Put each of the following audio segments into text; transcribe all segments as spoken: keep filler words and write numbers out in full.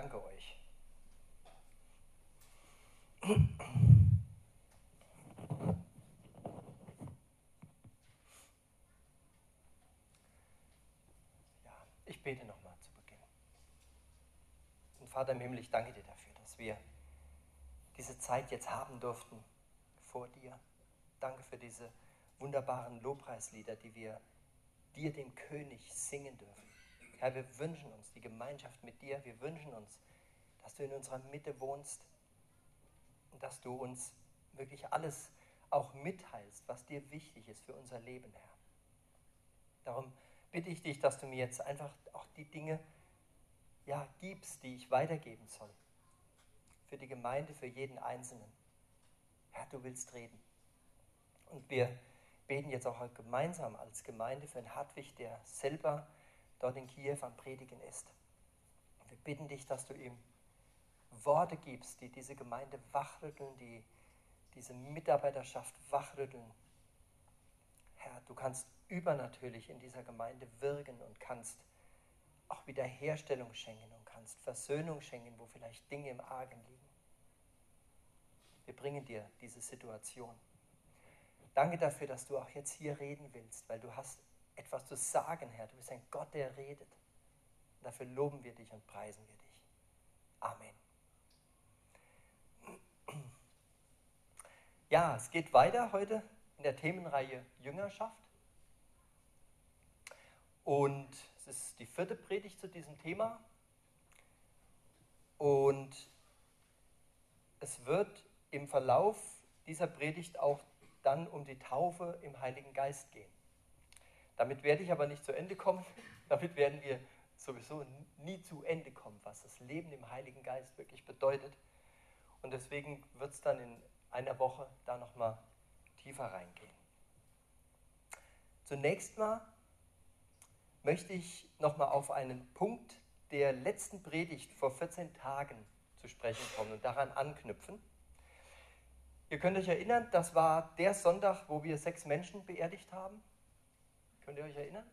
danke euch. Ja, ich bete nochmal zu Beginn. Und Vater im Himmel, ich danke dir dafür, dass wir diese Zeit jetzt haben durften vor dir. Danke für diese wunderbaren Lobpreislieder, die wir dir, dem König, singen dürfen. Herr, wir wünschen uns die Gemeinschaft mit dir. Wir wünschen uns, dass du in unserer Mitte wohnst und dass du uns wirklich alles auch mitteilst, was dir wichtig ist für unser Leben, Herr. Darum bitte ich dich, dass du mir jetzt einfach auch die Dinge ja, gibst, die ich weitergeben soll. Für die Gemeinde, für jeden Einzelnen. Herr, du willst reden. Und wir beten jetzt auch gemeinsam als Gemeinde für den Hartwig, der selber dort in Kiew am Predigen ist. Wir bitten dich, dass du ihm Worte gibst, die diese Gemeinde wachrütteln, die diese Mitarbeiterschaft wachrütteln. Herr, du kannst übernatürlich in dieser Gemeinde wirken und kannst auch Wiederherstellung schenken und kannst Versöhnung schenken, wo vielleicht Dinge im Argen liegen. Wir bringen dir diese Situation. Danke dafür, dass du auch jetzt hier reden willst, weil du hast etwas zu sagen, Herr. Du bist ein Gott, der redet. Und dafür loben wir dich und preisen wir dich. Amen. Ja, es geht weiter heute in der Themenreihe Jüngerschaft. Und es ist die vierte Predigt zu diesem Thema. Und es wird im Verlauf dieser Predigt auch dann um die Taufe im Heiligen Geist gehen. Damit werde ich aber nicht zu Ende kommen. Damit werden wir sowieso nie zu Ende kommen, was das Leben im Heiligen Geist wirklich bedeutet. Und deswegen wird es dann in einer Woche da nochmal tiefer reingehen. Zunächst mal möchte ich nochmal auf einen Punkt der letzten Predigt vor vierzehn Tagen zu sprechen kommen und daran anknüpfen. Ihr könnt euch erinnern, das war der Sonntag, wo wir sechs Menschen beerdigt haben. Könnt ihr euch erinnern?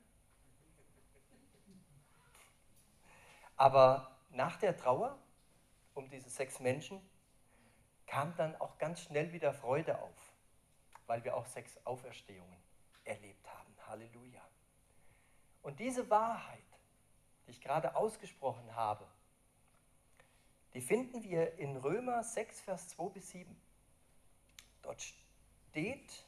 Aber nach der Trauer um diese sechs Menschen kam dann auch ganz schnell wieder Freude auf, weil wir auch sechs Auferstehungen erlebt haben. Halleluja. Und diese Wahrheit, die ich gerade ausgesprochen habe, die finden wir in Römer sechs, Vers zwei bis sieben. Dort steht,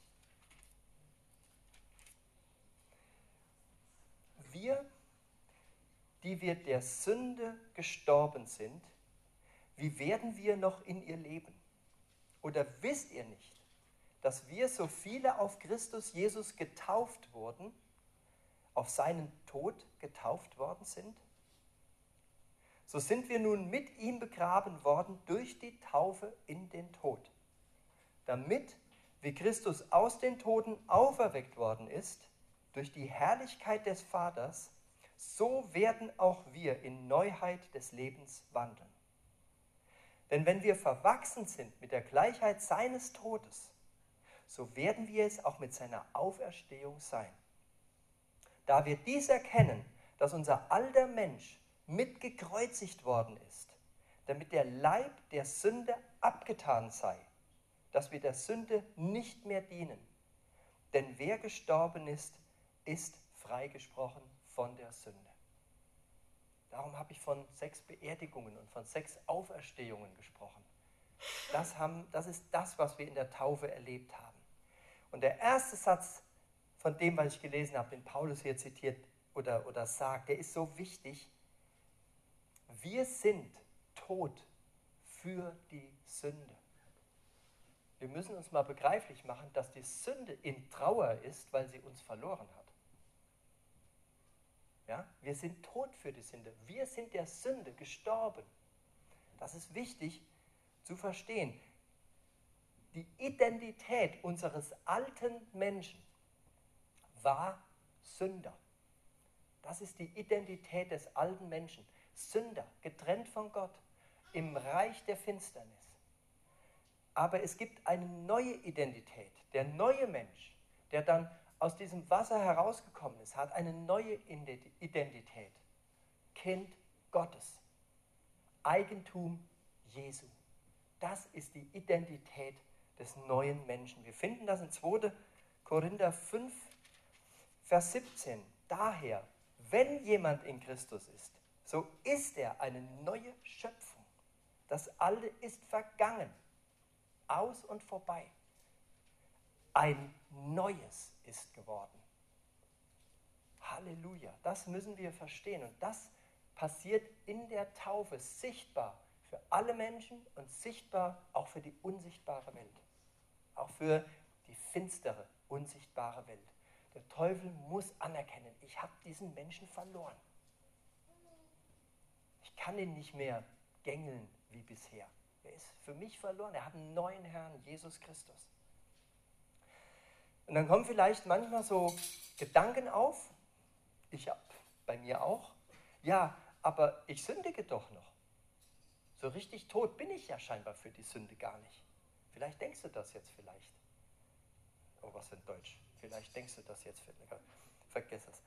wir, die wir der Sünde gestorben sind, wie werden wir noch in ihr leben? Oder wisst ihr nicht, dass wir, so viele auf Christus Jesus getauft wurden, auf seinen Tod getauft worden sind? So sind wir nun mit ihm begraben worden durch die Taufe in den Tod, damit, wie Christus aus den Toten auferweckt worden ist, durch die Herrlichkeit des Vaters, so werden auch wir in Neuheit des Lebens wandeln. Denn wenn wir verwachsen sind mit der Gleichheit seines Todes, so werden wir es auch mit seiner Auferstehung sein. Da wir dies erkennen, dass unser alter Mensch mitgekreuzigt worden ist, damit der Leib der Sünde abgetan sei, dass wir der Sünde nicht mehr dienen. Denn wer gestorben ist, ist freigesprochen von der Sünde. Darum habe ich von sechs Beerdigungen und von sechs Auferstehungen gesprochen. Das, haben, das ist das, was wir in der Taufe erlebt haben. Und der erste Satz von dem, was ich gelesen habe, den Paulus hier zitiert oder, oder sagt, der ist so wichtig. Wir sind tot für die Sünde. Wir müssen uns mal begreiflich machen, dass die Sünde in Trauer ist, weil sie uns verloren hat. Ja? Wir sind tot für die Sünde. Wir sind der Sünde gestorben. Das ist wichtig zu verstehen. Die Identität unseres alten Menschen war Sünder. Das ist die Identität des alten Menschen. Sünder, getrennt von Gott, im Reich der Finsternis. Aber es gibt eine neue Identität. Der neue Mensch, der dann aus diesem Wasser herausgekommen ist, hat eine neue Identität. Kind Gottes. Eigentum Jesu. Das ist die Identität des neuen Menschen. Wir finden das in zweiter Korinther fünf, Vers siebzehn. Daher, wenn jemand in Christus ist, so ist er eine neue Schöpfung. Das Alte ist vergangen, aus und vorbei. Ein Neues ist geworden. Halleluja, das müssen wir verstehen. Und das passiert in der Taufe sichtbar für alle Menschen und sichtbar auch für die unsichtbare Welt. Auch für die finstere, unsichtbare Welt. Der Teufel muss anerkennen, ich habe diesen Menschen verloren. Ich kann ihn nicht mehr gängeln wie bisher. Er ist für mich verloren. Er hat einen neuen Herrn, Jesus Christus. Und dann kommen vielleicht manchmal so Gedanken auf, ich habe bei mir auch, ja, aber ich sündige doch noch. So richtig tot bin ich ja scheinbar für die Sünde gar nicht. Vielleicht denkst du das jetzt vielleicht. Oh, was in Deutsch? Vielleicht denkst du das jetzt. Vergiss es.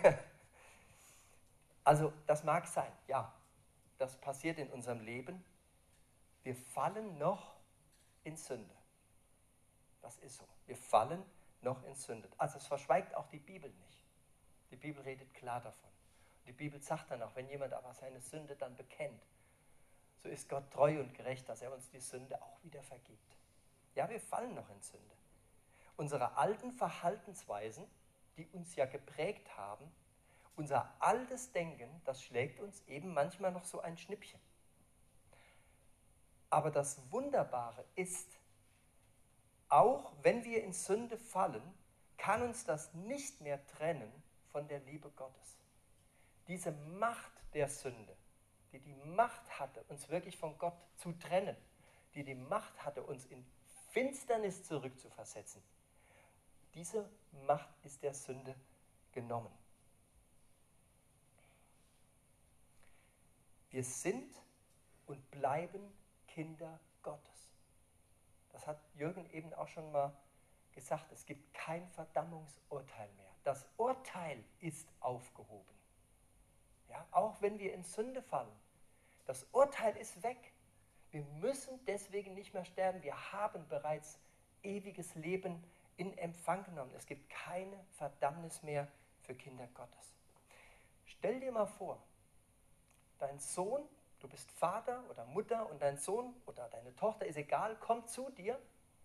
Also, das mag sein, ja. Das passiert in unserem Leben. Wir fallen noch in Sünde. Das ist so. Wir fallen noch in Sünde. Also, es verschweigt auch die Bibel nicht. Die Bibel redet klar davon. Die Bibel sagt dann auch, wenn jemand aber seine Sünde dann bekennt, so ist Gott treu und gerecht, dass er uns die Sünde auch wieder vergibt. Ja, wir fallen noch in Sünde. Unsere alten Verhaltensweisen, die uns ja geprägt haben, unser altes Denken, das schlägt uns eben manchmal noch so ein Schnippchen. Aber das Wunderbare ist, auch wenn wir in Sünde fallen, kann uns das nicht mehr trennen von der Liebe Gottes. Diese Macht der Sünde, die die Macht hatte, uns wirklich von Gott zu trennen, die die Macht hatte, uns in Finsternis zurückzuversetzen, diese Macht ist der Sünde genommen. Wir sind und bleiben Kinder Gottes. Das hat Jürgen eben auch schon mal gesagt. Es gibt kein Verdammungsurteil mehr. Das Urteil ist aufgehoben. Ja, auch wenn wir in Sünde fallen. Das Urteil ist weg. Wir müssen deswegen nicht mehr sterben. Wir haben bereits ewiges Leben in Empfang genommen. Es gibt keine Verdammnis mehr für Kinder Gottes. Stell dir mal vor, dein Sohn, du bist Vater oder Mutter und dein Sohn oder deine Tochter, ist egal, kommt zu dir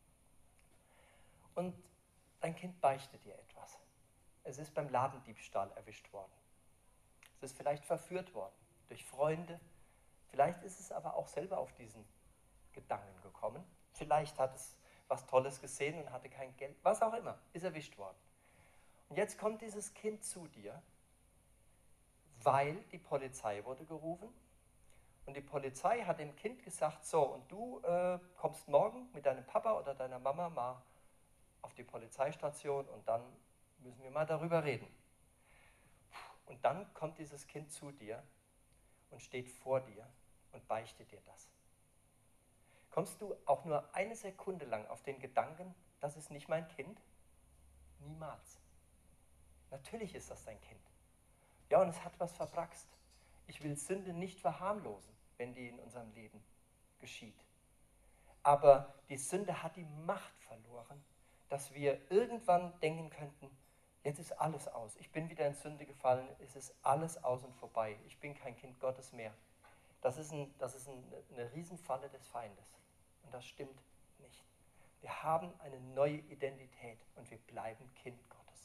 und dein Kind beichtet dir etwas. Es ist beim Ladendiebstahl erwischt worden. Es ist vielleicht verführt worden durch Freunde. Vielleicht ist es aber auch selber auf diesen Gedanken gekommen. Vielleicht hat es was Tolles gesehen und hatte kein Geld. Was auch immer, ist erwischt worden. Und jetzt kommt dieses Kind zu dir, weil die Polizei wurde gerufen. Und die Polizei hat dem Kind gesagt, so, und du äh, kommst morgen mit deinem Papa oder deiner Mama mal auf die Polizeistation und dann müssen wir mal darüber reden. Und dann kommt dieses Kind zu dir und steht vor dir und beichtet dir das. Kommst du auch nur eine Sekunde lang auf den Gedanken, das ist nicht mein Kind? Niemals. Natürlich ist das dein Kind. Ja, und es hat was verbraxt. Ich will Sünde nicht verharmlosen, wenn die in unserem Leben geschieht. Aber die Sünde hat die Macht verloren, dass wir irgendwann denken könnten, jetzt ist alles aus. Ich bin wieder in Sünde gefallen, es ist alles aus und vorbei. Ich bin kein Kind Gottes mehr. Das ist, ein, das ist ein, eine Riesenfalle des Feindes. Und das stimmt nicht. Wir haben eine neue Identität und wir bleiben Kind Gottes.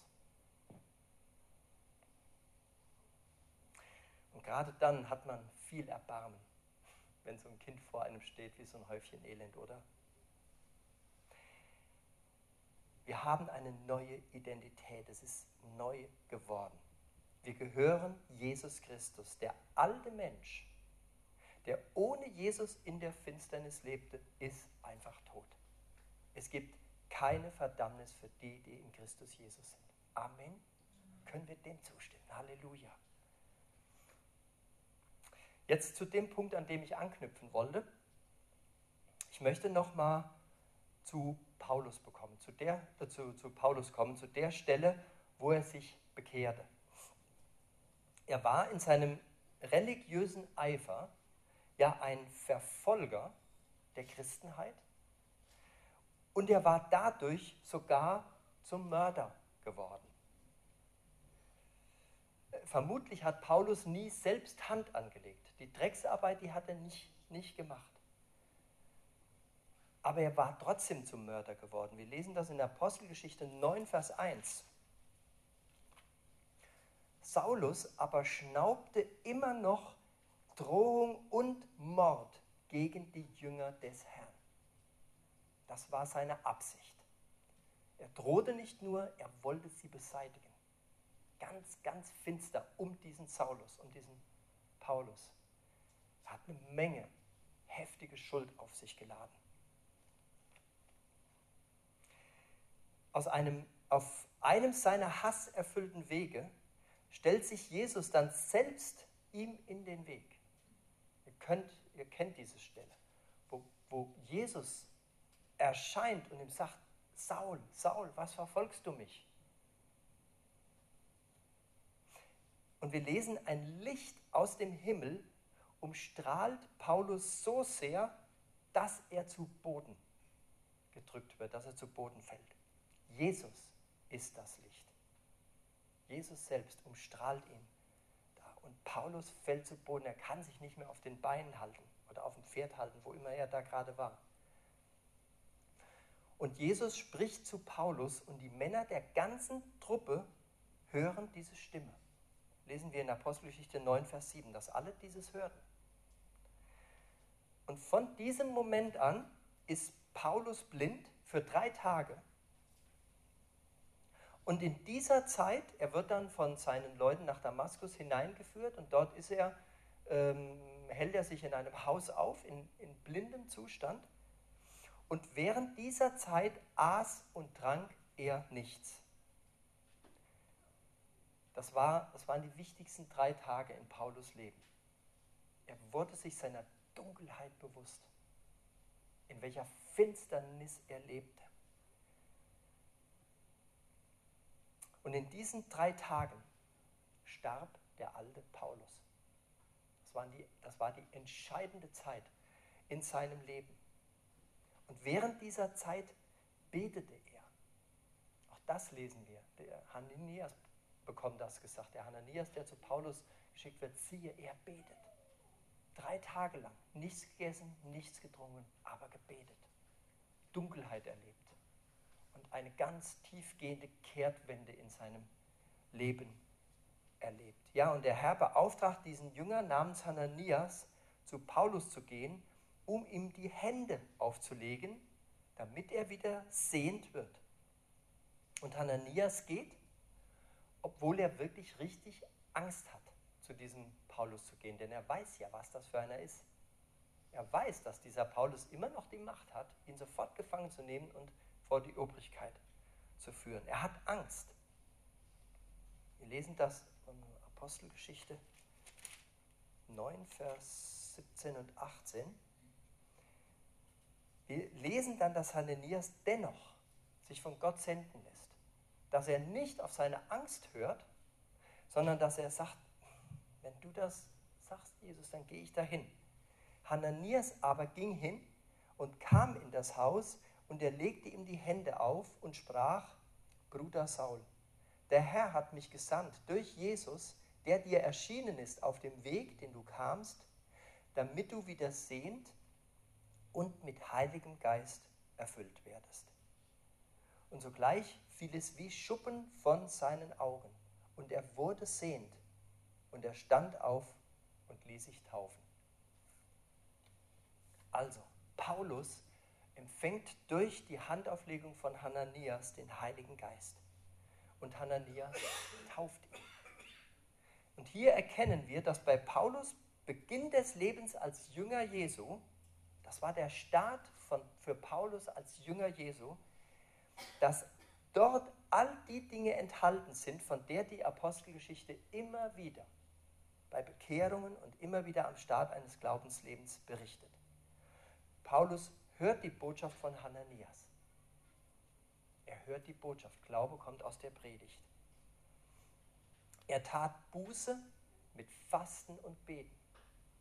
Und gerade dann hat man viel Erbarmen, wenn so ein Kind vor einem steht wie so ein Häufchen Elend, oder? Wir haben eine neue Identität, es ist neu geworden. Wir gehören Jesus Christus. Der alte Mensch, der ohne Jesus in der Finsternis lebte, ist einfach tot. Es gibt keine Verdammnis für die, die in Christus Jesus sind. Amen. Können wir dem zustimmen? Halleluja. Jetzt zu dem Punkt, an dem ich anknüpfen wollte. Ich möchte nochmal zu Paulus bekommen, zu, der, äh, zu, zu Paulus kommen, zu der Stelle, wo er sich bekehrte. Er war in seinem religiösen Eifer ja ein Verfolger der Christenheit und er war dadurch sogar zum Mörder geworden. Vermutlich hat Paulus nie selbst Hand angelegt. Die Drecksarbeit, die hat er nicht, nicht gemacht. Aber er war trotzdem zum Mörder geworden. Wir lesen das in Apostelgeschichte neun, Vers eins. Saulus aber schnaubte immer noch Drohung und Mord gegen die Jünger des Herrn. Das war seine Absicht. Er drohte nicht nur, er wollte sie beseitigen. Ganz, ganz finster um diesen Saulus, um diesen Paulus. Er hat eine Menge heftige Schuld auf sich geladen. Aus einem, auf einem seiner hasserfüllten Wege stellt sich Jesus dann selbst ihm in den Weg. Ihr, könnt, ihr kennt diese Stelle, wo, wo Jesus erscheint und ihm sagt, Saul, Saul, was verfolgst du mich? Und wir lesen, ein Licht aus dem Himmel umstrahlt Paulus so sehr, dass er zu Boden gedrückt wird, dass er zu Boden fällt. Jesus ist das Licht. Jesus selbst umstrahlt ihn. Und Paulus fällt zu Boden. Er kann sich nicht mehr auf den Beinen halten oder auf dem Pferd halten, wo immer er da gerade war. Und Jesus spricht zu Paulus und die Männer der ganzen Truppe hören diese Stimme. Lesen wir in Apostelgeschichte neun, Vers sieben, dass alle dieses hörten. Und von diesem Moment an ist Paulus blind für drei Tage. Und in dieser Zeit, er wird dann von seinen Leuten nach Damaskus hineingeführt und dort ist er, ähm, hält er sich in einem Haus auf, in, in blindem Zustand. Und während dieser Zeit aß und trank er nichts. Das, war, das waren die wichtigsten drei Tage in Paulus Leben. Er wurde sich seiner Dunkelheit bewusst, in welcher Finsternis er lebte. Und in diesen drei Tagen starb der alte Paulus. Das, waren die, das war die entscheidende Zeit in seinem Leben. Und während dieser Zeit betete er. Auch das lesen wir. Der Hananias bekommt das gesagt. Der Hananias, der zu Paulus geschickt wird, siehe, er betet. Drei Tage lang. Nichts gegessen, nichts getrunken, aber gebetet. Dunkelheit erlebt. Und eine ganz tiefgehende Kehrtwende in seinem Leben erlebt. Ja, und der Herr beauftragt diesen Jünger namens Hananias, zu Paulus zu gehen, um ihm die Hände aufzulegen, damit er wieder sehend wird. Und Hananias geht, obwohl er wirklich richtig Angst hat, zu diesem Paulus zu gehen, denn er weiß ja, was das für einer ist. Er weiß, dass dieser Paulus immer noch die Macht hat, ihn sofort gefangen zu nehmen und vor die Obrigkeit zu führen. Er hat Angst. Wir lesen das in Apostelgeschichte neun, Vers siebzehn und achtzehn. Wir lesen dann, dass Hananias dennoch sich von Gott senden lässt. Dass er nicht auf seine Angst hört, sondern dass er sagt, wenn du das sagst, Jesus, dann gehe ich dahin. Hananias aber ging hin und kam in das Haus und er legte ihm die Hände auf und sprach, Bruder Saul, der Herr hat mich gesandt durch Jesus, der dir erschienen ist auf dem Weg, den du kamst, damit du wieder sehend und mit Heiligem Geist erfüllt werdest. Und sogleich fiel es wie Schuppen von seinen Augen und er wurde sehend und er stand auf und ließ sich taufen. Also, Paulus empfängt durch die Handauflegung von Hananias den Heiligen Geist. Und Hananias tauft ihn. Und hier erkennen wir, dass bei Paulus Beginn des Lebens als Jünger Jesu, das war der Start von, für Paulus als Jünger Jesu, dass dort all die Dinge enthalten sind, von der die Apostelgeschichte immer wieder bei Bekehrungen und immer wieder am Start eines Glaubenslebens berichtet. Paulus hört die Botschaft von Hananias. Er hört die Botschaft. Glaube kommt aus der Predigt. Er tat Buße mit Fasten und Beten.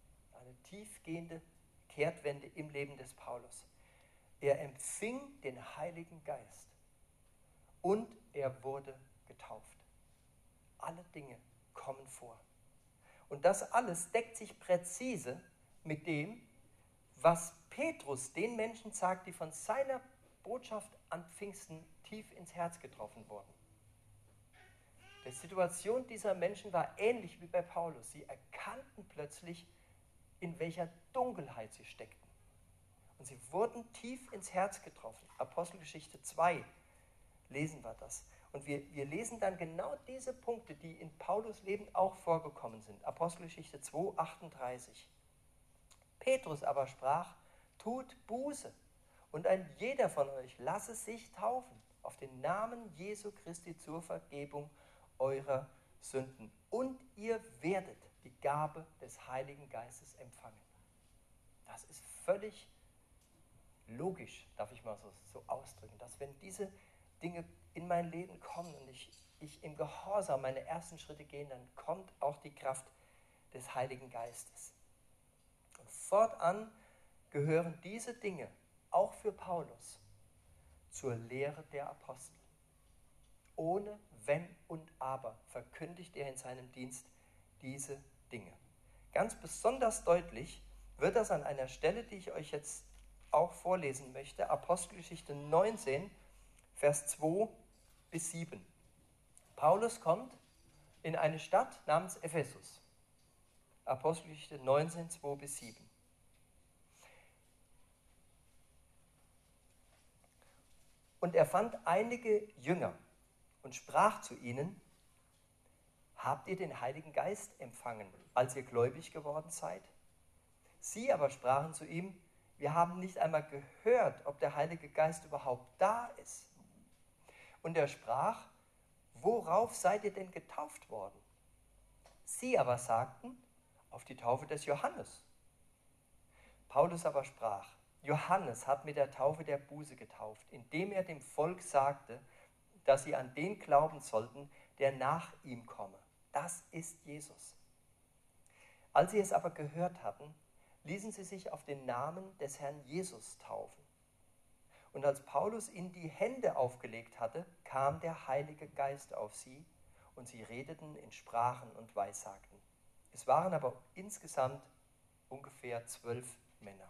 eine tiefgehende Kehrtwende im Leben des Paulus. Er empfing den Heiligen Geist und er wurde getauft. Alle Dinge kommen vor. Und das alles deckt sich präzise mit dem, was Petrus den Menschen sagt, die von seiner Botschaft an Pfingsten tief ins Herz getroffen wurden. Die Situation dieser Menschen war ähnlich wie bei Paulus. Sie erkannten plötzlich, in welcher Dunkelheit sie steckten. Und sie wurden tief ins Herz getroffen. Apostelgeschichte zwei lesen wir das. Und wir, wir lesen dann genau diese Punkte, die in Paulus Leben auch vorgekommen sind. Apostelgeschichte zwei, achtunddreißig. Petrus aber sprach, tut Buße und ein jeder von euch lasse sich taufen auf den Namen Jesu Christi zur Vergebung eurer Sünden. Und ihr werdet die Gabe des Heiligen Geistes empfangen. Das ist völlig logisch, darf ich mal so, so ausdrücken, dass wenn diese Dinge in mein Leben kommen und ich, ich im Gehorsam meine ersten Schritte gehe, dann kommt auch die Kraft des Heiligen Geistes. Und fortan gehören diese Dinge auch für Paulus zur Lehre der Apostel. Ohne Wenn und Aber verkündigt er in seinem Dienst diese Dinge. Ganz besonders deutlich wird das an einer Stelle, die ich euch jetzt auch vorlesen möchte, Apostelgeschichte neunzehn, Vers zwei bis sieben. Paulus kommt in eine Stadt namens Ephesus. Apostelgeschichte neunzehn, zwei bis sieben. Und er fand einige Jünger und sprach zu ihnen, habt ihr den Heiligen Geist empfangen, als ihr gläubig geworden seid? Sie aber sprachen zu ihm, wir haben nicht einmal gehört, ob der Heilige Geist überhaupt da ist. Und er sprach, worauf seid ihr denn getauft worden? Sie aber sagten, auf die Taufe des Johannes. Paulus aber sprach, Johannes hat mit der Taufe der Buße getauft, indem er dem Volk sagte, dass sie an den glauben sollten, der nach ihm komme. Das ist Jesus. Als sie es aber gehört hatten, ließen sie sich auf den Namen des Herrn Jesus taufen. Und als Paulus ihnen die Hände aufgelegt hatte, kam der Heilige Geist auf sie und sie redeten in Sprachen und Weissagten. Es waren aber insgesamt ungefähr zwölf Männer.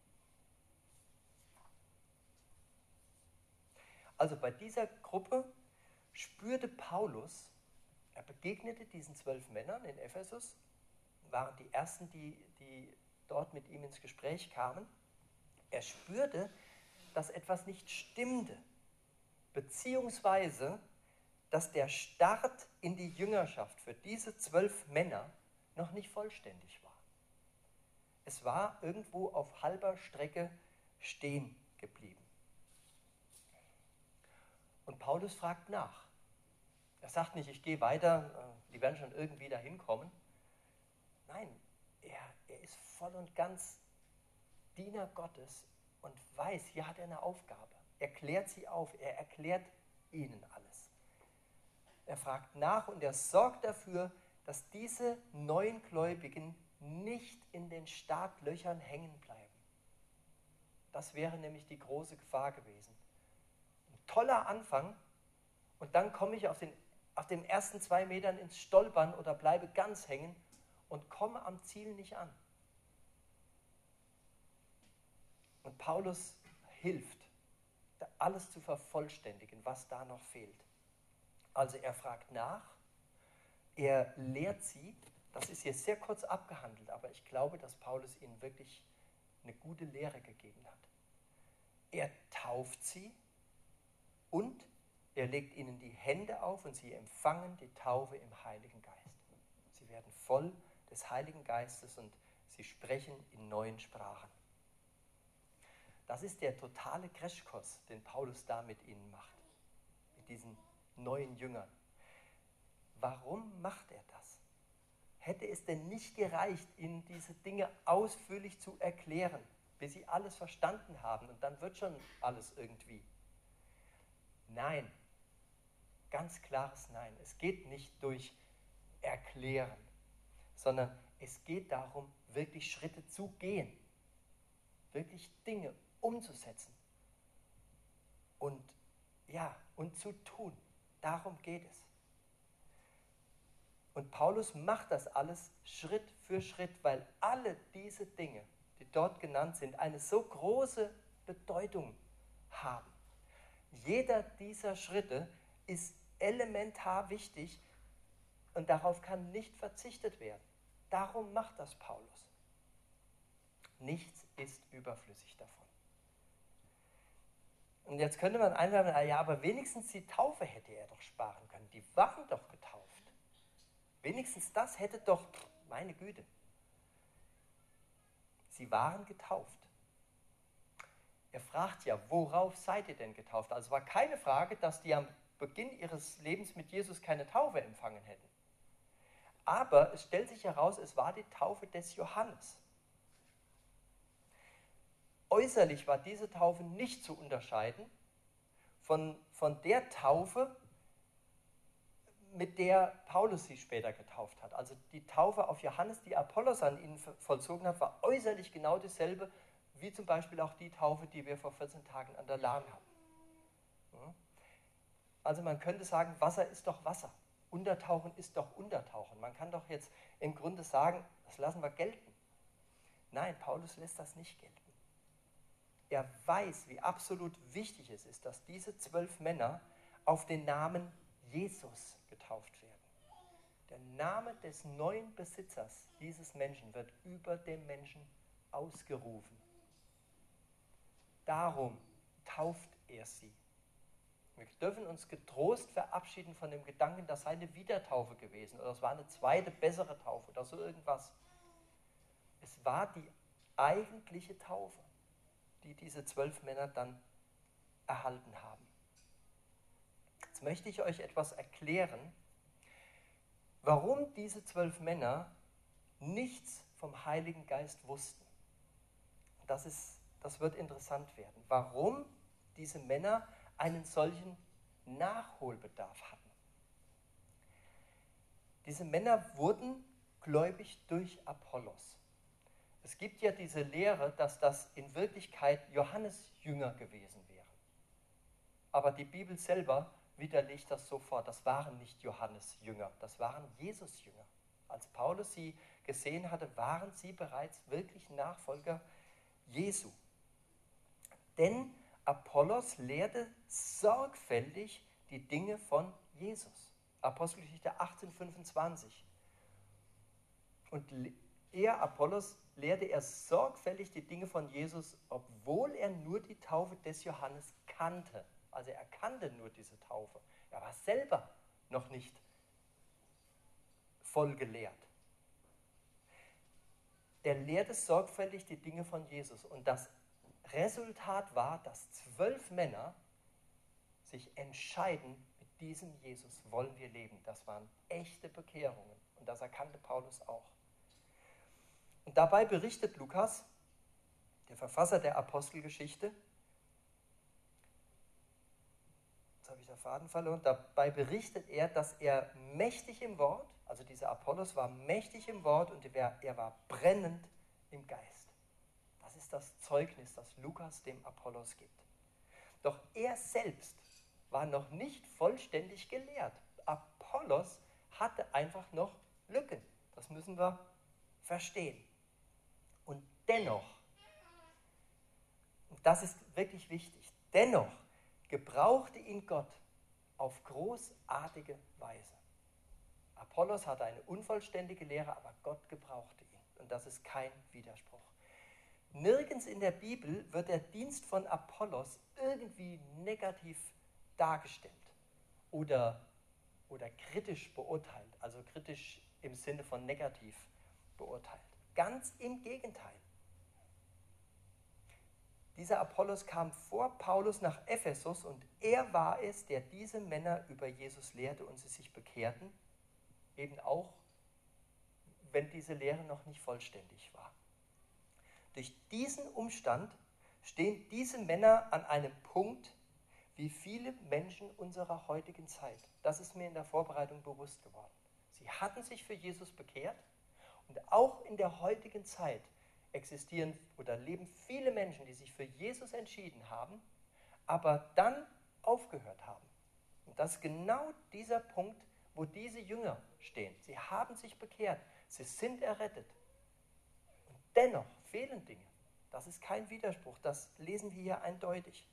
Also bei dieser Gruppe spürte Paulus, er begegnete diesen zwölf Männern in Ephesus, waren die ersten, die, die dort mit ihm ins Gespräch kamen. Er spürte, dass etwas nicht stimmte, beziehungsweise, dass der Start in die Jüngerschaft für diese zwölf Männer noch nicht vollständig war. Es war irgendwo auf halber Strecke stehen geblieben. Und Paulus fragt nach. Er sagt nicht, ich gehe weiter, die werden schon irgendwie dahin kommen. Nein, er, er ist voll und ganz Diener Gottes und weiß, hier hat er eine Aufgabe. Er klärt sie auf, er erklärt ihnen alles. Er fragt nach und er sorgt dafür, dass diese neuen Gläubigen nicht in den Startlöchern hängen bleiben. Das wäre nämlich die große Gefahr gewesen. Ein toller Anfang und dann komme ich auf den, auf den ersten zwei Metern ins Stolpern oder bleibe ganz hängen und komme am Ziel nicht an. Und Paulus hilft, alles zu vervollständigen, was da noch fehlt. Also er fragt nach, er lehrt sie, das ist hier sehr kurz abgehandelt, aber ich glaube, dass Paulus ihnen wirklich eine gute Lehre gegeben hat. Er tauft sie und er legt ihnen die Hände auf und sie empfangen die Taufe im Heiligen Geist. Sie werden voll des Heiligen Geistes und sie sprechen in neuen Sprachen. Das ist der totale Crashkurs, den Paulus da mit ihnen macht, mit diesen neuen Jüngern. Warum macht er das? Hätte es denn nicht gereicht, ihnen diese Dinge ausführlich zu erklären, bis sie alles verstanden haben und dann wird schon alles irgendwie? Nein, ganz klares Nein. Es geht nicht durch Erklären, sondern es geht darum, wirklich Schritte zu gehen, wirklich Dinge umzusetzen und ja, und zu tun. Darum geht es. Und Paulus macht das alles Schritt für Schritt, weil alle diese Dinge, die dort genannt sind, eine so große Bedeutung haben. Jeder dieser Schritte ist elementar wichtig und darauf kann nicht verzichtet werden. Darum macht das Paulus. Nichts ist überflüssig davon. Und jetzt könnte man einwenden, ja, aber wenigstens die Taufe hätte er doch sparen können. Die waren doch getauft. Wenigstens das hätte doch, meine Güte. Sie waren getauft. Er fragt ja, worauf seid ihr denn getauft? Also es war keine Frage, dass die am Beginn ihres Lebens mit Jesus keine Taufe empfangen hätten. Aber es stellt sich heraus, es war die Taufe des Johannes. Äußerlich war diese Taufe nicht zu unterscheiden von, von der Taufe, mit der Paulus sie später getauft hat. Also die Taufe auf Johannes, die Apollos an ihnen vollzogen hat, war äußerlich genau dasselbe, wie zum Beispiel auch die Taufe, die wir vor vierzehn Tagen an der Lahn hatten. Also man könnte sagen, Wasser ist doch Wasser. Untertauchen ist doch Untertauchen. Man kann doch jetzt im Grunde sagen, das lassen wir gelten. Nein, Paulus lässt das nicht gelten. Er weiß, wie absolut wichtig es ist, dass diese zwölf Männer auf den Namen Jesus getauft werden. Der Name des neuen Besitzers dieses Menschen wird über dem Menschen ausgerufen. Darum tauft er sie. Wir dürfen uns getrost verabschieden von dem Gedanken, das sei eine Wiedertaufe gewesen oder es war eine zweite, bessere Taufe oder so irgendwas. Es war die eigentliche Taufe, die diese zwölf Männer dann erhalten haben. Jetzt möchte ich euch etwas erklären, warum diese zwölf Männer nichts vom Heiligen Geist wussten. Das ist, das wird interessant werden. Warum diese Männer einen solchen Nachholbedarf hatten. Diese Männer wurden gläubig durch Apollos. Es gibt ja diese Lehre, dass das in Wirklichkeit Johannes Jünger gewesen wären. Aber die Bibel selber widerlegt das sofort. Das waren nicht Johannes Jünger, das waren Jesus Jünger. Als Paulus sie gesehen hatte, waren sie bereits wirklich Nachfolger Jesu. Denn Apollos lehrte sorgfältig die Dinge von Jesus. Apostelgeschichte achtzehn fünfundzwanzig. Und er, Apollos, lehrte er sorgfältig die Dinge von Jesus, obwohl er nur die Taufe des Johannes kannte. Also er kannte nur diese Taufe. Er war selber noch nicht voll gelehrt. Er lehrte sorgfältig die Dinge von Jesus. Und das Resultat war, dass zwölf Männer sich entscheiden, mit diesem Jesus wollen wir leben. Das waren echte Bekehrungen. Und das erkannte Paulus auch. Und dabei berichtet Lukas, der Verfasser der Apostelgeschichte, jetzt habe ich den Faden verloren, dabei berichtet er, dass er mächtig im Wort, also dieser Apollos war mächtig im Wort und er war brennend im Geist. Das ist das Zeugnis, das Lukas dem Apollos gibt. Doch er selbst war noch nicht vollständig gelehrt. Apollos hatte einfach noch Lücken. Das müssen wir verstehen. Und dennoch, und das ist wirklich wichtig, dennoch gebrauchte ihn Gott auf großartige Weise. Apollos hatte eine unvollständige Lehre, aber Gott gebrauchte ihn. Und das ist kein Widerspruch. Nirgends in der Bibel wird der Dienst von Apollos irgendwie negativ dargestellt oder, oder kritisch beurteilt, also kritisch im Sinne von negativ beurteilt. Ganz im Gegenteil. Dieser Apollos kam vor Paulus nach Ephesus und er war es, der diese Männer über Jesus lehrte und sie sich bekehrten, eben auch, wenn diese Lehre noch nicht vollständig war. Durch diesen Umstand stehen diese Männer an einem Punkt, wie viele Menschen unserer heutigen Zeit. Das ist mir in der Vorbereitung bewusst geworden. Sie hatten sich für Jesus bekehrt Und auch in der heutigen Zeit existieren oder leben viele Menschen, die sich für Jesus entschieden haben, aber dann aufgehört haben. Und das ist genau dieser Punkt, wo diese Jünger stehen. Sie haben sich bekehrt, sie sind errettet. Und dennoch fehlen Dinge. Das ist kein Widerspruch, das lesen wir hier eindeutig.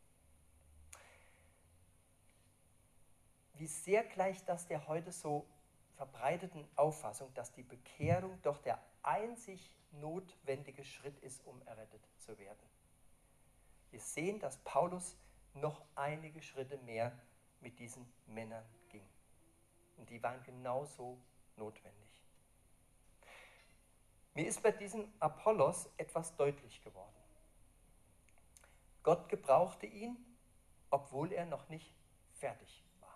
Wie sehr gleicht das der heute so verbreiteten Auffassung, dass die Bekehrung doch der einzig notwendige Schritt ist, um errettet zu werden. Wir sehen, dass Paulus noch einige Schritte mehr mit diesen Männern ging. Und die waren genauso notwendig. Mir ist bei diesem Apollos etwas deutlich geworden. Gott gebrauchte ihn, obwohl er noch nicht fertig war.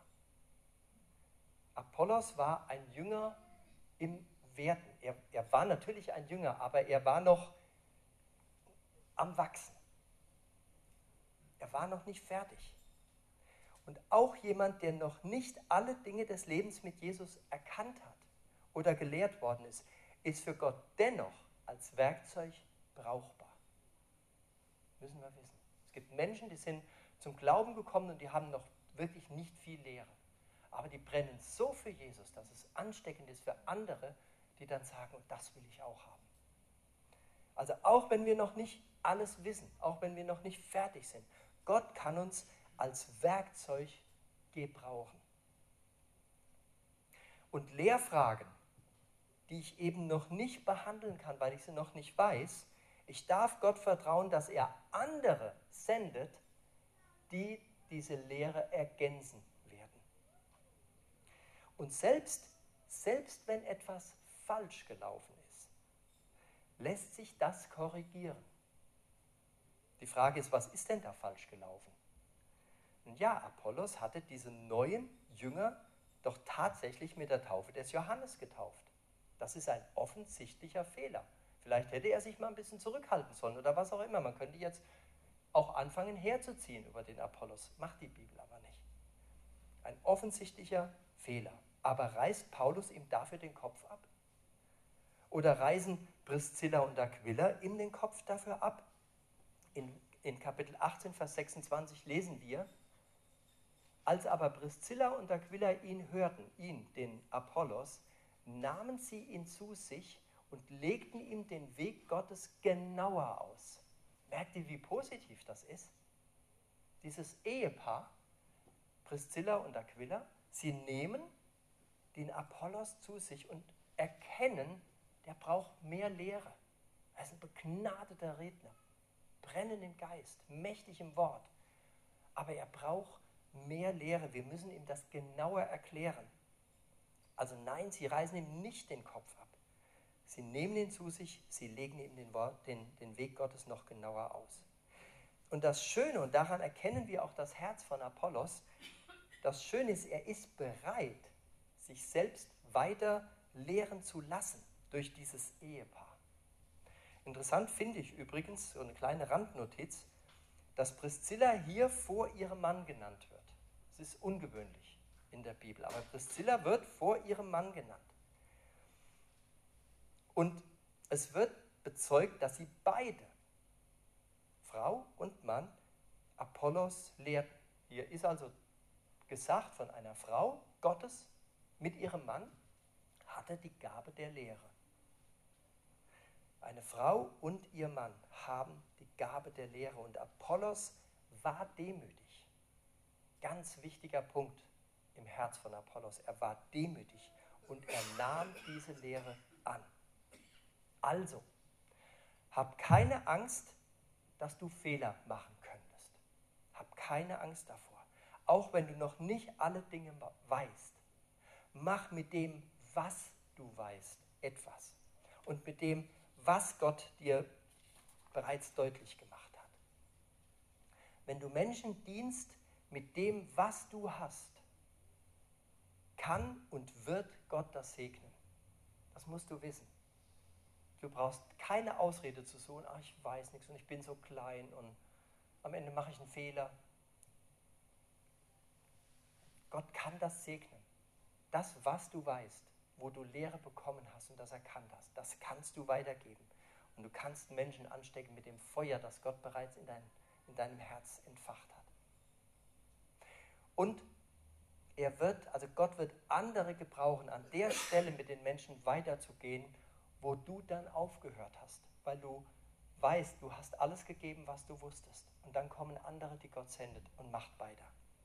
Apollos war ein Jünger im Werden. Er, er war natürlich ein Jünger, aber er war noch am Wachsen. Er war noch nicht fertig. Und auch jemand, der noch nicht alle Dinge des Lebens mit Jesus erkannt hat oder gelehrt worden ist, ist für Gott dennoch als Werkzeug brauchbar. Müssen wir wissen. Es gibt Menschen, die sind zum Glauben gekommen und die haben noch wirklich nicht viel Lehre. Aber die brennen so für Jesus, dass es ansteckend ist für andere, die dann sagen, das will ich auch haben. Also auch wenn wir noch nicht alles wissen, auch wenn wir noch nicht fertig sind, Gott kann uns als Werkzeug gebrauchen. Und Lehrfragen, die ich eben noch nicht behandeln kann, weil ich sie noch nicht weiß, ich darf Gott vertrauen, dass er andere sendet, die diese Lehre ergänzen werden. Und selbst, selbst wenn etwas falsch gelaufen ist, lässt sich das korrigieren. Die Frage ist, was ist denn da falsch gelaufen? Und ja, Apollos hatte diese neuen Jünger doch tatsächlich mit der Taufe des Johannes getauft. Das ist ein offensichtlicher Fehler. Vielleicht hätte er sich mal ein bisschen zurückhalten sollen oder was auch immer. Man könnte jetzt auch anfangen herzuziehen über den Apollos. Macht die Bibel aber nicht. Ein offensichtlicher Fehler. Aber reißt Paulus ihm dafür den Kopf ab? Oder reißen Priscilla und Aquila ihm den Kopf dafür ab? In, in Kapitel achtzehn, Vers sechsundzwanzig lesen wir, als aber Priscilla und Aquila ihn hörten, ihn, den Apollos, nahmen sie ihn zu sich und legten ihm den Weg Gottes genauer aus. Merkt ihr, wie positiv das ist? Dieses Ehepaar, Priscilla und Aquila, sie nehmen den Apollos zu sich und erkennen, der braucht mehr Lehre. Er ist ein begnadeter Redner, brennend im Geist, mächtig im Wort. Aber er braucht mehr Lehre. Wir müssen ihm das genauer erklären. Also nein, sie reißen ihm nicht den Kopf ab. Sie nehmen ihn zu sich, sie legen ihm den, Wort, den, den Weg Gottes noch genauer aus. Und das Schöne, und daran erkennen wir auch das Herz von Apollos, das Schöne ist, er ist bereit, sich selbst weiter lehren zu lassen durch dieses Ehepaar. Interessant finde ich übrigens, so eine kleine Randnotiz, dass Priscilla hier vor ihrem Mann genannt wird. Das ist ungewöhnlich in der Bibel, aber Priscilla wird vor ihrem Mann genannt. Und es wird bezeugt, dass sie beide, Frau und Mann, Apollos lehrten. Hier ist also gesagt von einer Frau Gottes mit ihrem Mann, hatte die Gabe der Lehre. Eine Frau und ihr Mann haben die Gabe der Lehre und Apollos war demütig. Ganz wichtiger Punkt im Herz von Apollos. Er war demütig und er nahm diese Lehre an. Also, hab keine Angst, dass du Fehler machen könntest. Hab keine Angst davor. Auch wenn du noch nicht alle Dinge weißt. Mach mit dem, was du weißt, etwas. Und mit dem, was Gott dir bereits deutlich gemacht hat. Wenn du Menschen dienst mit dem, was du hast, kann und wird Gott das segnen. Das musst du wissen. Du brauchst keine Ausrede zu suchen, ach, ich weiß nichts und ich bin so klein und am Ende mache ich einen Fehler. Gott kann das segnen. Das, was du weißt, wo du Lehre bekommen hast und das erkannt hast, das kannst du weitergeben. Und du kannst Menschen anstecken mit dem Feuer, das Gott bereits in, dein, in deinem Herz entfacht hat. Und er wird, also Gott wird andere gebrauchen, an der Stelle mit den Menschen weiterzugehen, wo du dann aufgehört hast, weil du weißt, du hast alles gegeben, was du wusstest. Und dann kommen andere, die Gott sendet und macht weiter.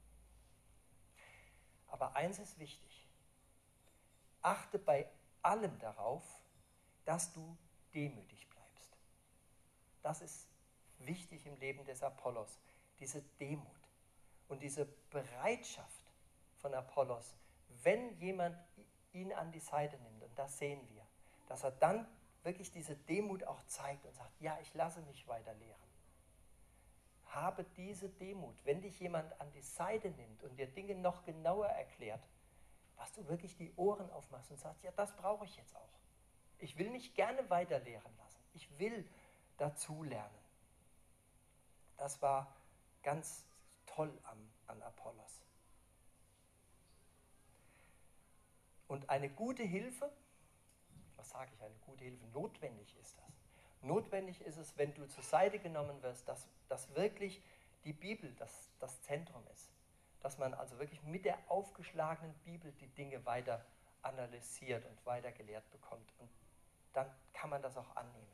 Aber eins ist wichtig. Achte bei allem darauf, dass du demütig bleibst. Das ist wichtig im Leben des Apollos, diese Demut und diese Bereitschaft von Apollos, wenn jemand ihn an die Seite nimmt, und das sehen wir, dass er dann wirklich diese Demut auch zeigt und sagt, ja, ich lasse mich weiter lehren. Habe diese Demut, wenn dich jemand an die Seite nimmt und dir Dinge noch genauer erklärt, dass du wirklich die Ohren aufmachst und sagst, ja, das brauche ich jetzt auch. Ich will mich gerne weiter lehren lassen. Ich will dazu lernen. Das war ganz toll an, an Apollos. Und eine gute Hilfe, was sage ich, eine gute Hilfe, notwendig ist das. Notwendig ist es, wenn du zur Seite genommen wirst, dass, dass wirklich die Bibel das, das Zentrum ist. Dass man also wirklich mit der aufgeschlagenen Bibel die Dinge weiter analysiert und weiter gelehrt bekommt. Und dann kann man das auch annehmen.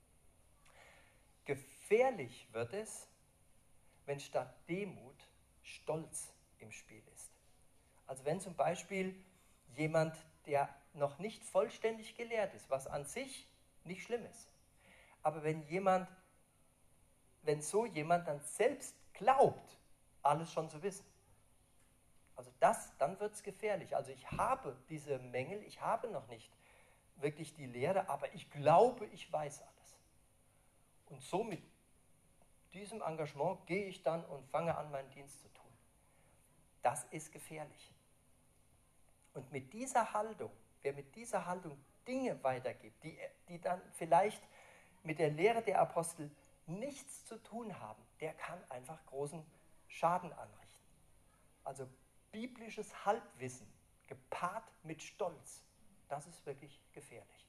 Gefährlich wird es, wenn statt Demut Stolz im Spiel ist. Also wenn zum Beispiel jemand, der noch nicht vollständig gelehrt ist, was an sich nicht schlimm ist, aber wenn jemand, wenn so jemand dann selbst glaubt, alles schon zu wissen, also das, dann wird es gefährlich. Also ich habe diese Mängel, ich habe noch nicht wirklich die Lehre, aber ich glaube, ich weiß alles. Und so mit diesem Engagement gehe ich dann und fange an, meinen Dienst zu tun. Das ist gefährlich. Und mit dieser Haltung, wer mit dieser Haltung Dinge weitergibt, die, die dann vielleicht mit der Lehre der Apostel nichts zu tun haben, der kann einfach großen Schaden anrichten. Also biblisches Halbwissen gepaart mit Stolz, das ist wirklich gefährlich.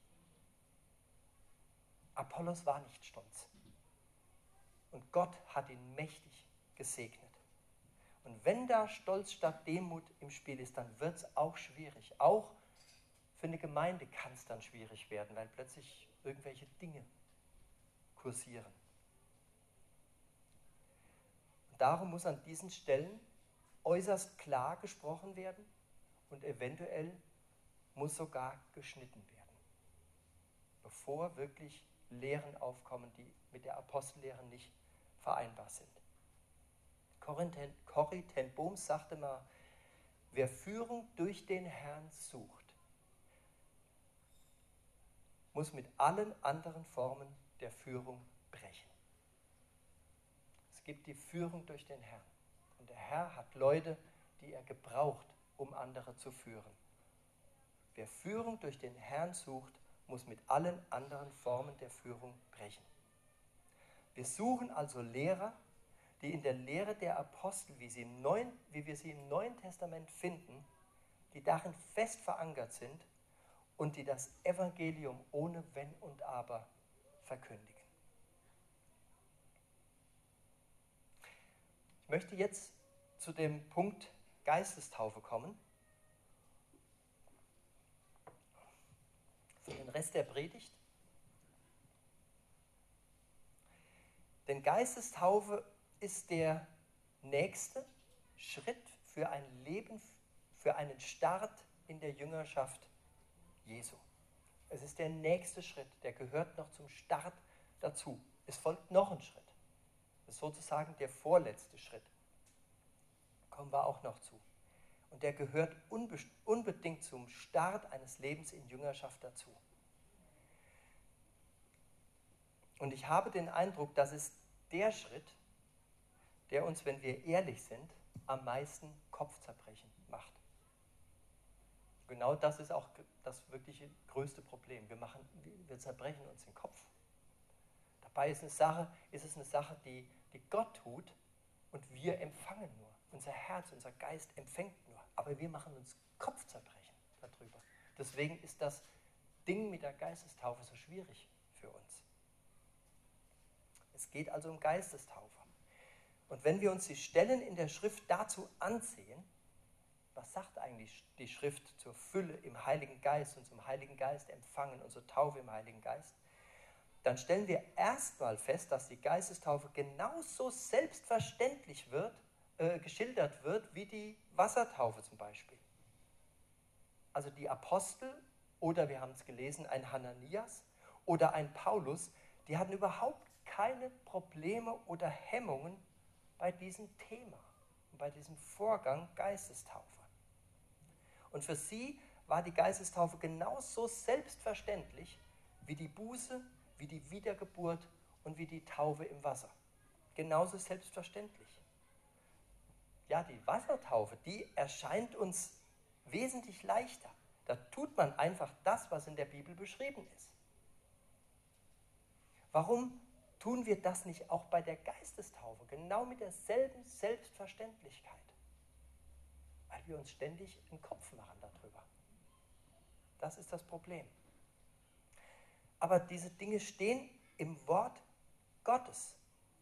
Apollos war nicht stolz. Und Gott hat ihn mächtig gesegnet. Und wenn da Stolz statt Demut im Spiel ist, dann wird es auch schwierig. Auch für eine Gemeinde kann es dann schwierig werden, weil plötzlich irgendwelche Dinge kursieren. Und darum muss an diesen Stellen äußerst klar gesprochen werden und eventuell muss sogar geschnitten werden, bevor wirklich Lehren aufkommen, die mit der Apostellehre nicht vereinbar sind. Corrie ten Boom sagte mal, wer Führung durch den Herrn sucht, muss mit allen anderen Formen der Führung brechen. Es gibt die Führung durch den Herrn. Und der Herr hat Leute, die er gebraucht, um andere zu führen. Wer Führung durch den Herrn sucht, muss mit allen anderen Formen der Führung brechen. Wir suchen also Lehrer, die in der Lehre der Apostel, wie, sie im Neuen, wie wir sie im Neuen Testament finden, die darin fest verankert sind und die das Evangelium ohne Wenn und Aber verkündigen. Ich möchte jetzt zu dem Punkt Geistestaufe kommen. Für den Rest der Predigt. Denn Geistestaufe ist der nächste Schritt für ein Leben, für einen Start in der Jüngerschaft Jesu. Es ist der nächste Schritt, der gehört noch zum Start dazu. Es folgt noch ein Schritt. Das ist sozusagen der vorletzte Schritt. Kommen wir auch noch zu. Und der gehört unbe- unbedingt zum Start eines Lebens in Jüngerschaft dazu. Und ich habe den Eindruck, das ist der Schritt, der uns, wenn wir ehrlich sind, am meisten Kopfzerbrechen macht. Genau das ist auch das wirkliche größte Problem. Wir, machen, wir zerbrechen uns den Kopf. Dabei ist, eine Sache, ist es eine Sache, die, die Gott tut und wir empfangen nur. Unser Herz, unser Geist empfängt nur. Aber wir machen uns Kopfzerbrechen darüber. Deswegen ist das Ding mit der Geistestaufe so schwierig für uns. Es geht also um Geistestaufe. Und wenn wir uns die Stellen in der Schrift dazu ansehen, was sagt eigentlich die Schrift zur Fülle im Heiligen Geist und zum Heiligen Geist empfangen und zur Taufe im Heiligen Geist, dann stellen wir erstmal fest, dass die Geistestaufe genauso selbstverständlich wird, äh, geschildert wird, wie die Wassertaufe zum Beispiel. Also die Apostel oder, wir haben es gelesen, ein Hananias oder ein Paulus, die hatten überhaupt keine Probleme oder Hemmungen bei diesem Thema, bei diesem Vorgang Geistestaufe. Und für sie war die Geistestaufe genauso selbstverständlich wie die Buße, wie die Wiedergeburt und wie die Taufe im Wasser. Genauso selbstverständlich. Ja, die Wassertaufe, die erscheint uns wesentlich leichter. Da tut man einfach das, was in der Bibel beschrieben ist. Warum tun wir das nicht auch bei der Geistestaufe? Genau mit derselben Selbstverständlichkeit. Weil wir uns ständig einen Kopf machen darüber. Das ist das Problem. Aber diese Dinge stehen im Wort Gottes.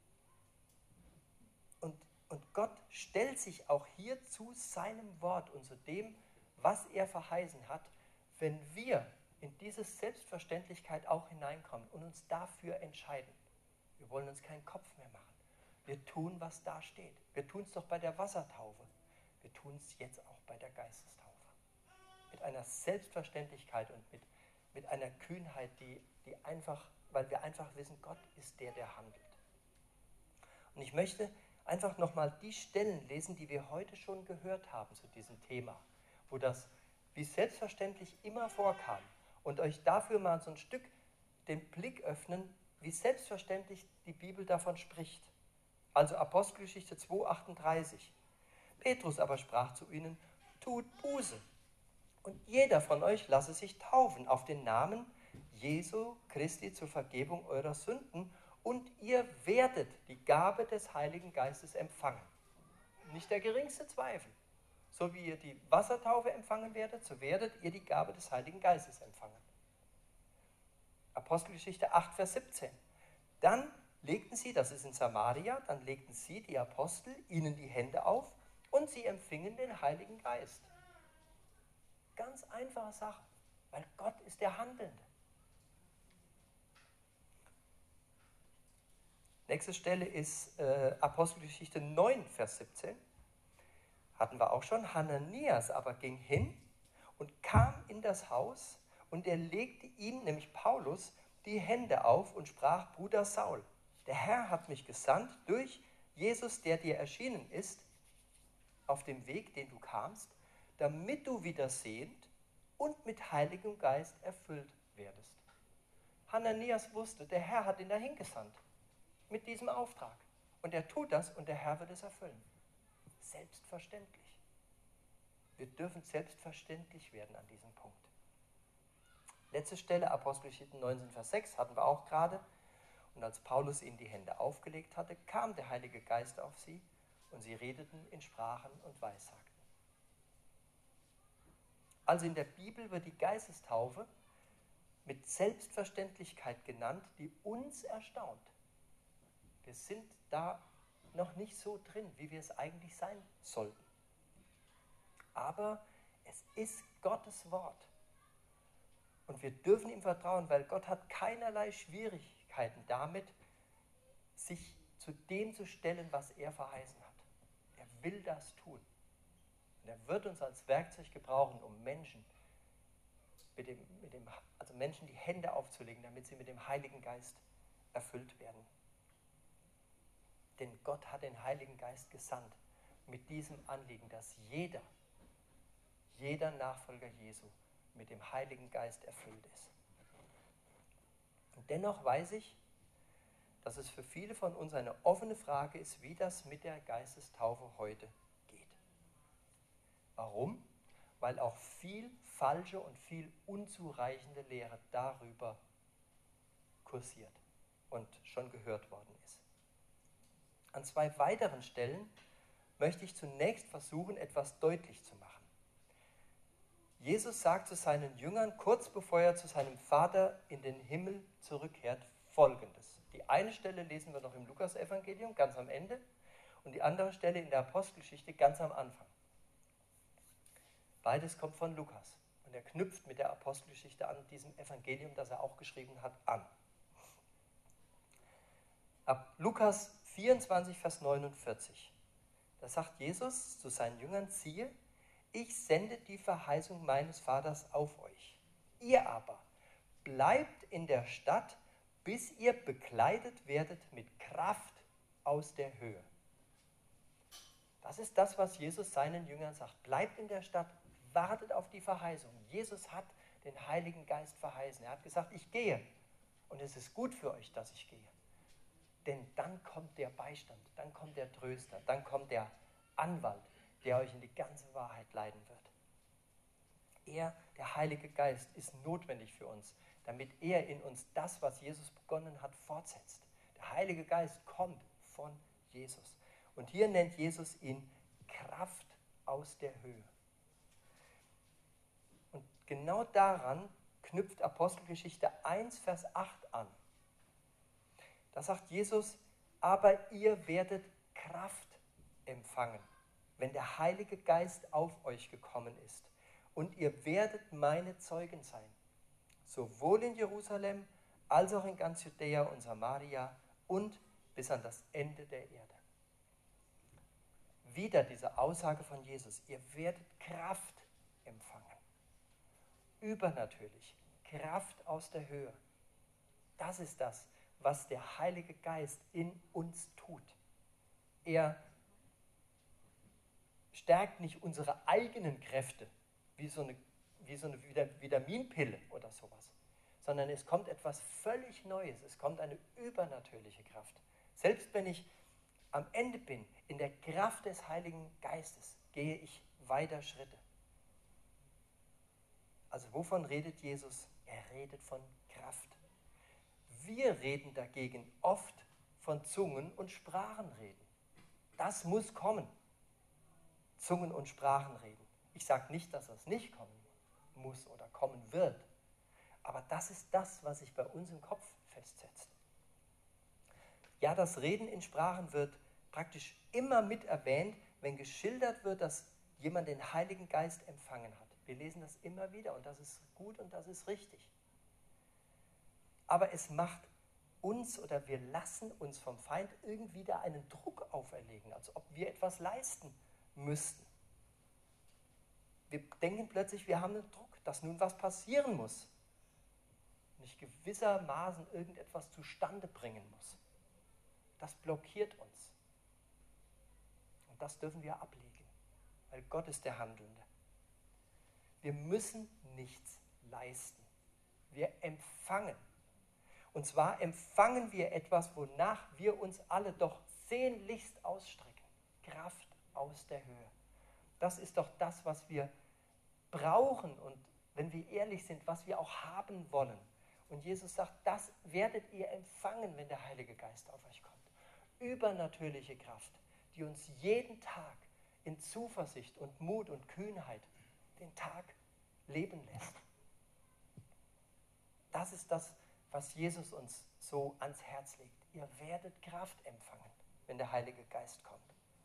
Und, und Gott stellt sich auch hier zu seinem Wort und zu dem, was er verheißen hat, wenn wir in diese Selbstverständlichkeit auch hineinkommen und uns dafür entscheiden. Wir wollen uns keinen Kopf mehr machen. Wir tun, was da steht. Wir tun es doch bei der Wassertaufe. Wir tun es jetzt auch bei der Geistestaufe. Mit einer Selbstverständlichkeit und mit, mit einer Kühnheit, die, die einfach, weil wir einfach wissen, Gott ist der, der handelt. Und ich möchte einfach nochmal die Stellen lesen, die wir heute schon gehört haben zu diesem Thema, wo das wie selbstverständlich immer vorkam und euch dafür mal so ein Stück den Blick öffnen, wie selbstverständlich die Bibel davon spricht. Also Apostelgeschichte zwei, achtunddreißig. Petrus aber sprach zu ihnen, tut Buße und jeder von euch lasse sich taufen auf den Namen Jesu Christi zur Vergebung eurer Sünden und ihr werdet die Gabe des Heiligen Geistes empfangen. Nicht der geringste Zweifel. So wie ihr die Wassertaufe empfangen werdet, so werdet ihr die Gabe des Heiligen Geistes empfangen. Apostelgeschichte acht, Vers siebzehn. Dann legten sie, das ist in Samaria, dann legten sie, die Apostel, ihnen die Hände auf und sie empfingen den Heiligen Geist. Ganz einfache Sache, weil Gott ist der Handelnde. Nächste Stelle ist äh, Apostelgeschichte neun, Vers siebzehn. Hatten wir auch schon. Hananias aber ging hin und kam in das Haus und er legte ihm, nämlich Paulus, die Hände auf und sprach, Bruder Saul, der Herr hat mich gesandt durch Jesus, der dir erschienen ist, auf dem Weg, den du kamst, damit du wieder sehend und mit Heiligem Geist erfüllt werdest. Hananias wusste, der Herr hat ihn dahin gesandt mit diesem Auftrag. Und er tut das und der Herr wird es erfüllen. Selbstverständlich. Wir dürfen selbstverständlich werden an diesem Punkt. Letzte Stelle, Apostelgeschichte neunzehn, Vers sechs, hatten wir auch gerade. Und als Paulus ihnen die Hände aufgelegt hatte, kam der Heilige Geist auf sie und sie redeten in Sprachen und Weissagten. Also in der Bibel wird die Geistestaufe mit Selbstverständlichkeit genannt, die uns erstaunt. Wir sind da noch nicht so drin, wie wir es eigentlich sein sollten. Aber es ist Gottes Wort. Und wir dürfen ihm vertrauen, weil Gott hat keinerlei Schwierigkeiten damit, sich zu dem zu stellen, was er verheißen hat. Er will das tun. Und er wird uns als Werkzeug gebrauchen, um Menschen, mit dem, mit dem, also Menschen die Hände aufzulegen, damit sie mit dem Heiligen Geist erfüllt werden. Denn Gott hat den Heiligen Geist gesandt mit diesem Anliegen, dass jeder, jeder Nachfolger Jesu mit dem Heiligen Geist erfüllt ist. Und dennoch weiß ich, dass es für viele von uns eine offene Frage ist, wie das mit der Geistestaufe heute geht. Warum? Weil auch viel falsche und viel unzureichende Lehre darüber kursiert und schon gehört worden ist. An zwei weiteren Stellen möchte ich zunächst versuchen, etwas deutlich zu machen. Jesus sagt zu seinen Jüngern, kurz bevor er zu seinem Vater in den Himmel zurückkehrt, Folgendes. Die eine Stelle lesen wir noch im Lukas-Evangelium, ganz am Ende, und die andere Stelle in der Apostelgeschichte, ganz am Anfang. Beides kommt von Lukas. Und er knüpft mit der Apostelgeschichte an diesem Evangelium, das er auch geschrieben hat, an. Ab Lukas vierundzwanzig, Vers neunundvierzig. Da sagt Jesus zu seinen Jüngern, siehe, ich sende die Verheißung meines Vaters auf euch. Ihr aber bleibt in der Stadt, bis ihr bekleidet werdet mit Kraft aus der Höhe. Das ist das, was Jesus seinen Jüngern sagt. Bleibt in der Stadt, wartet auf die Verheißung. Jesus hat den Heiligen Geist verheißen. Er hat gesagt, ich gehe und es ist gut für euch, dass ich gehe. Denn dann kommt der Beistand, dann kommt der Tröster, dann kommt der Anwalt, der euch in die ganze Wahrheit leiten wird. Er, der Heilige Geist, ist notwendig für uns, damit er in uns das, was Jesus begonnen hat, fortsetzt. Der Heilige Geist kommt von Jesus. Und hier nennt Jesus ihn Kraft aus der Höhe. Und genau daran knüpft Apostelgeschichte eins, Vers acht an. Da sagt Jesus, aber ihr werdet Kraft empfangen, wenn der Heilige Geist auf euch gekommen ist. Und ihr werdet meine Zeugen sein, sowohl in Jerusalem als auch in ganz Judäa und Samaria und bis an das Ende der Erde. Wieder diese Aussage von Jesus, ihr werdet Kraft empfangen. Übernatürlich, Kraft aus der Höhe. Das ist das, was der Heilige Geist in uns tut. Er stärkt nicht unsere eigenen Kräfte, wie so eine, wie so eine Vitaminpille oder sowas, sondern es kommt etwas völlig Neues, es kommt eine übernatürliche Kraft. Selbst wenn ich am Ende bin, in der Kraft des Heiligen Geistes, gehe ich weiter Schritte. Also wovon redet Jesus? Er redet von Kraft. Wir reden dagegen oft von Zungen- und Sprachenreden. Das muss kommen. Zungen- und Sprachenreden. Ich sage nicht, dass das nicht kommen muss oder kommen wird. Aber das ist das, was sich bei uns im Kopf festsetzt. Ja, das Reden in Sprachen wird praktisch immer mit erwähnt, wenn geschildert wird, dass jemand den Heiligen Geist empfangen hat. Wir lesen das immer wieder und das ist gut und das ist richtig. Aber es macht uns oder wir lassen uns vom Feind irgendwie da einen Druck auferlegen, als ob wir etwas leisten müssten. Wir denken plötzlich, wir haben einen Druck, dass nun was passieren muss. Und ich gewissermaßen irgendetwas zustande bringen muss. Das blockiert uns. Und das dürfen wir ablegen, weil Gott ist der Handelnde. Wir müssen nichts leisten. Wir empfangen. Und zwar empfangen wir etwas, wonach wir uns alle doch sehnlichst ausstrecken. Kraft aus der Höhe. Das ist doch das, was wir brauchen und, wenn wir ehrlich sind, was wir auch haben wollen. Und Jesus sagt, das werdet ihr empfangen, wenn der Heilige Geist auf euch kommt. Übernatürliche Kraft, die uns jeden Tag in Zuversicht und Mut und Kühnheit den Tag leben lässt. Das ist das, was Jesus uns so ans Herz legt. Ihr werdet Kraft empfangen, wenn der Heilige Geist kommt.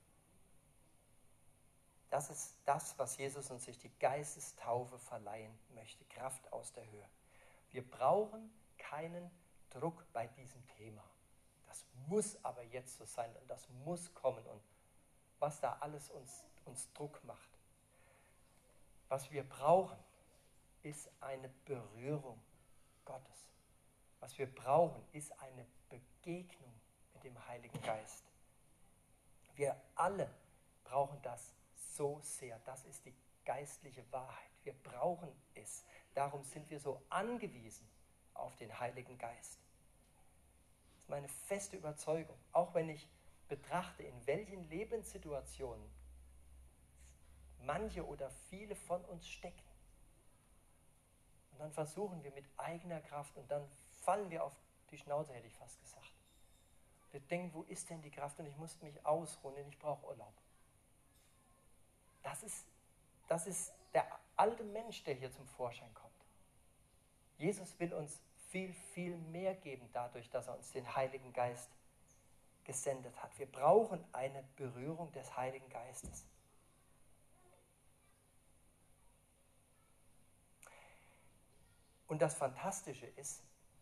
Das ist das, was Jesus uns durch die Geistestaufe verleihen möchte. Kraft aus der Höhe. Wir brauchen keinen Druck bei diesem Thema. Das muss aber jetzt so sein und das muss kommen und was da alles uns, uns Druck macht. Was wir brauchen, ist eine Berührung Gottes. Was wir brauchen, ist eine Begegnung mit dem Heiligen Geist. Wir alle brauchen das so sehr. Das ist die geistliche Wahrheit. Wir brauchen es. Darum sind wir so angewiesen auf den Heiligen Geist. Das ist meine feste Überzeugung. Auch wenn ich betrachte, in welchen Lebenssituationen manche oder viele von uns stecken. Und dann versuchen wir mit eigener Kraft und dann fallen wir auf die Schnauze, hätte ich fast gesagt. Wir denken, wo ist denn die Kraft und ich muss mich ausruhen und ich brauche Urlaub. Das ist, das ist der alte Mensch, der hier zum Vorschein kommt. Jesus will uns viel, viel mehr geben dadurch, dass er uns den Heiligen Geist gesendet hat. Wir brauchen eine Berührung des Heiligen Geistes. Und das Fantastische ist,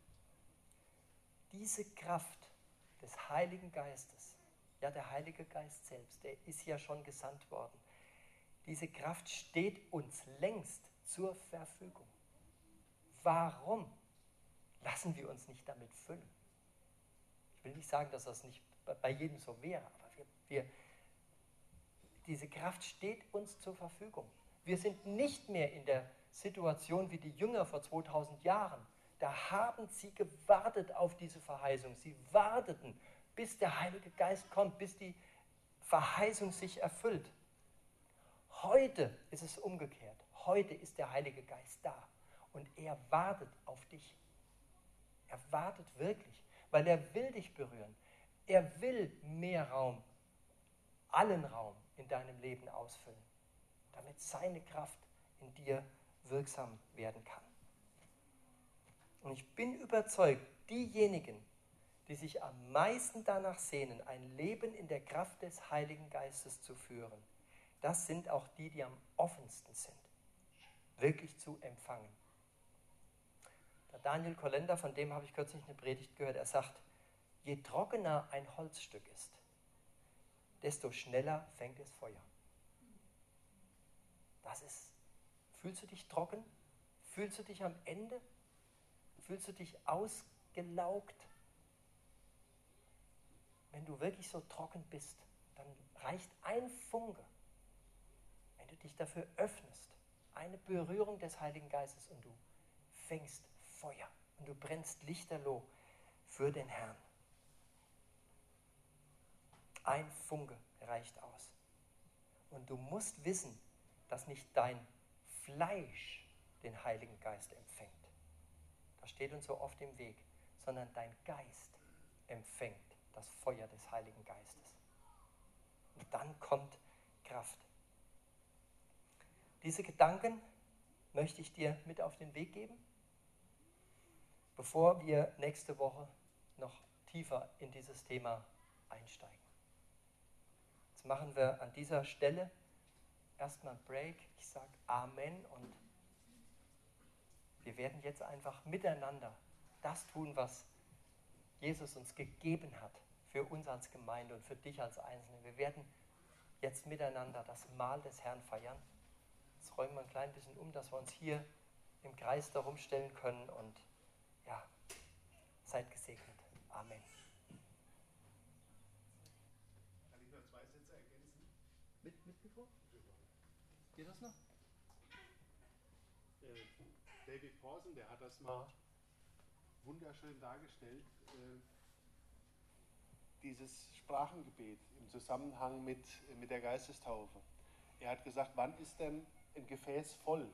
diese Kraft des Heiligen Geistes, ja, der Heilige Geist selbst, der ist ja schon gesandt worden. Diese Kraft steht uns längst zur Verfügung. Warum lassen wir uns nicht damit füllen? Ich will nicht sagen, dass das nicht bei jedem so wäre, aber wir, wir, diese Kraft steht uns zur Verfügung. Wir sind nicht mehr in der Situation wie die Jünger vor zweitausend Jahren. Da haben sie gewartet auf diese Verheißung. Sie warteten, bis der Heilige Geist kommt, bis die Verheißung sich erfüllt. Heute ist es umgekehrt. Heute ist der Heilige Geist da und er wartet auf dich. Er wartet wirklich, weil er will dich berühren. Er will mehr Raum, allen Raum in deinem Leben ausfüllen, damit seine Kraft in dir wirksam werden kann. Und ich bin überzeugt, diejenigen, die sich am meisten danach sehnen, ein Leben in der Kraft des Heiligen Geistes zu führen, das sind auch die, die am offensten sind, wirklich zu empfangen. Der Daniel Kolender, von dem habe ich kürzlich eine Predigt gehört, er sagt, je trockener ein Holzstück ist, desto schneller fängt es Feuer. Das ist, fühlst du dich trocken? Fühlst du dich am Ende? Fühlst du dich ausgelaugt? Wenn du wirklich so trocken bist, dann reicht ein Funke, wenn du dich dafür öffnest, eine Berührung des Heiligen Geistes und du fängst Feuer und du brennst lichterloh für den Herrn. Ein Funke reicht aus. Und du musst wissen, dass nicht dein Fleisch den Heiligen Geist empfängt. Das steht uns so oft im Weg, sondern dein Geist empfängt das Feuer des Heiligen Geistes. Und dann kommt Kraft. Diese Gedanken möchte ich dir mit auf den Weg geben, bevor wir nächste Woche noch tiefer in dieses Thema einsteigen. Jetzt machen wir an dieser Stelle erstmal einen Break. Ich sage Amen und wir werden jetzt einfach miteinander das tun, was Jesus uns gegeben hat für uns als Gemeinde und für dich als Einzelne. Wir werden jetzt miteinander das Mahl des Herrn feiern. Jetzt räumen wir ein klein bisschen um, dass wir uns hier im Kreis darum stellen können und ja, seid gesegnet. Amen. Kann ich noch zwei Sätze ergänzen? Mit, mit Mikro? Geht das noch? Äh, David Pawson, der hat das mal wunderschön dargestellt, äh, dieses Sprachengebet im Zusammenhang mit, mit der Geistestaufe. Er hat gesagt, wann ist denn ein Gefäß voll?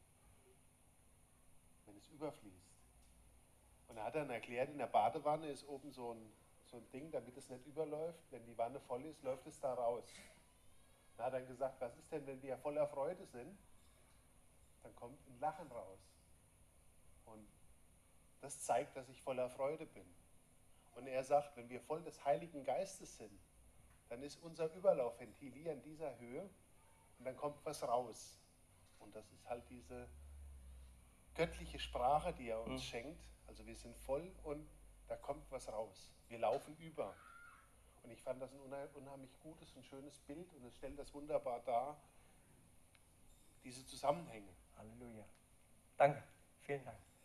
Wenn es überfließt. Und er hat dann erklärt, in der Badewanne ist oben so ein, so ein Ding, damit es nicht überläuft. Wenn die Wanne voll ist, läuft es da raus. Dann hat er gesagt, was ist denn, wenn wir voller Freude sind? Dann kommt ein Lachen raus. Und das zeigt, dass ich voller Freude bin. Und er sagt, wenn wir voll des Heiligen Geistes sind, dann ist unser Überlaufventil hier in dieser Höhe und dann kommt was raus. Und das ist halt diese göttliche Sprache, die er uns mhm. schenkt. Also wir sind voll und da kommt was raus. Wir laufen über. Und ich fand das ein unheimlich gutes und schönes Bild und es stellt das wunderbar dar, diese Zusammenhänge. Halleluja. Danke. Vielen Dank.